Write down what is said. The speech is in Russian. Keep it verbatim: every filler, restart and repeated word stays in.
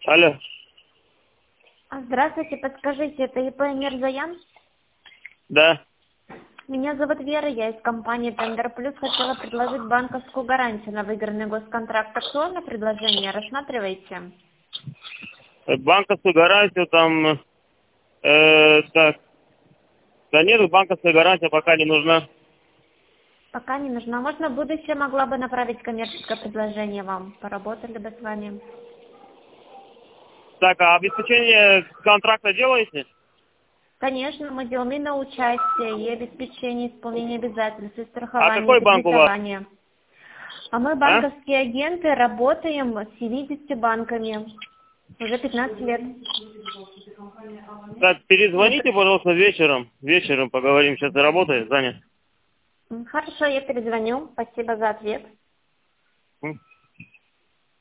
Алло. Здравствуйте, подскажите, это ИП Мирзаян? Да. Меня зовут Вера, я из компании Тендер Плюс. Хотела предложить банковскую гарантию на выигранный госконтракт. Актуальное предложение, рассматриваете? Банковскую гарантию там... Э, так. Да нет, банковская гарантия пока не нужна. Пока не нужна. Можно в будущее могла бы направить коммерческое предложение вам. Поработали бы с вами. Так, а обеспечение контракта делаете? Конечно, мы делаем и на участие, и обеспечение исполнения обязательств, и А страхование, и какой банк у вас? кредитование. А мы А? банковские агенты, работаем с семьюдесятью банками. Уже пятнадцать лет. Так, перезвоните, пожалуйста, вечером. Вечером поговорим. Сейчас я работаю, занят. Хорошо, я перезвоню. Спасибо за ответ.